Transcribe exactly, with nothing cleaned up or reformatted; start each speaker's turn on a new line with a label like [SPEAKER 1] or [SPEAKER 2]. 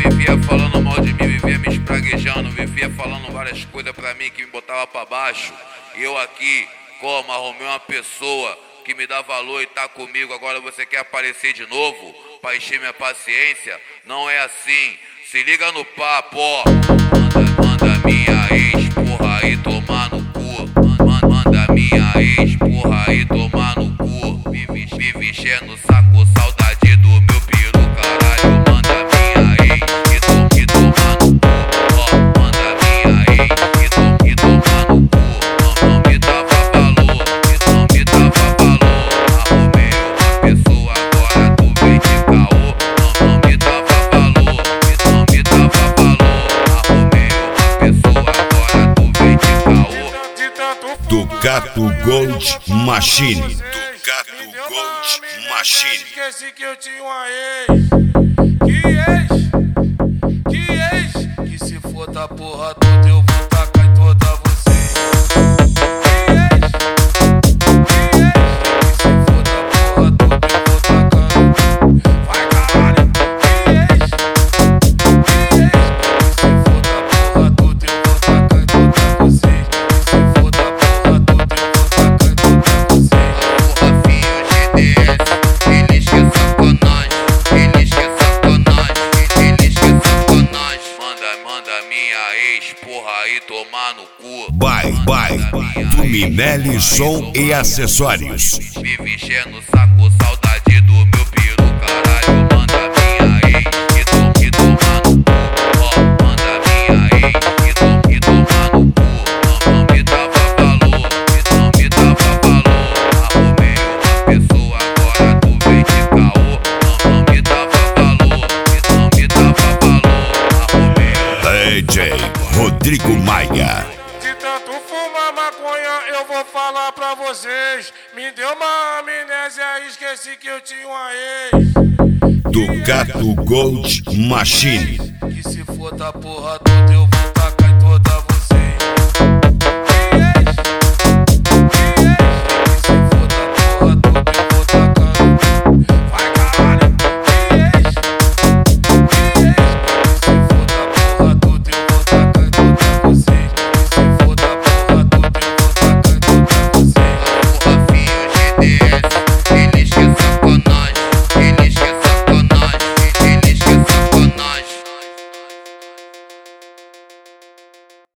[SPEAKER 1] vivia falando mal de mim, vivia me espraguejando, vivia falando várias coisas pra mim que me botava pra baixo. E eu aqui, como, arrumei uma pessoa que me dá valor e tá comigo. Agora você quer aparecer de novo pra encher minha paciência? Não é assim, se liga no papo, ó. Manda, manda minha ex, porra, aí tomar no cu. Manda, manda minha ex, porra, aí tomar no cu. Vive, vive enchendo o saco, saudade do meu peru, caralho. Manda minha ex, e to, e tomar no cu. Ó, manda minha ex, e to, e tomar no cu. Não, não me dava valor, não me dava valor. Arrumei uma pessoa, agora tu vem de caô. Não, não me dava valor, não me dava valor. Arrumei uma pessoa, agora tu vem de caô.
[SPEAKER 2] Ducato Gold Machine. Ducato Gold Machine.
[SPEAKER 3] Esqueci que eu tinha uma ex. Que ex? Que ex? Que se for da porra toda eu vou tacar em toda vocês. Que ex? Que ex? Que se for da porra toda eu vou tacar. Vai caralho. Que ex? Que ex? Que se for da porra toda eu vou tacar em toda vocês. Que se for da porra toda eu vou tacar em toda vocês.
[SPEAKER 1] O Rafinha, o G D S, eles que é sacanagem, eles que é sacanagem, eles que é sacanagem. Manda, manda minha ex, porra, aí tomar no cu.
[SPEAKER 2] Bye, bye. Tuminelli Som e Acessórios.
[SPEAKER 1] Vive enchendo o saco, saudade do meu peru, caralho. Manda minha ex, e to, e tomar no cu. Ó, manda minha ex, e to, e tomar no cu. Não, não me dava valor, não me dava valor. Arrumei uma pessoa, agora tu vem de caô. Não, não me dava valor, não me dava valor. Arrumei
[SPEAKER 2] D J Rodrigo Maia.
[SPEAKER 3] De tanto fumar maconha, eu vou falar pra vocês. Me deu uma amnésia, esqueci que eu tinha uma ex.
[SPEAKER 2] Ducato Gold Machine.
[SPEAKER 3] Que se for da porra toda eu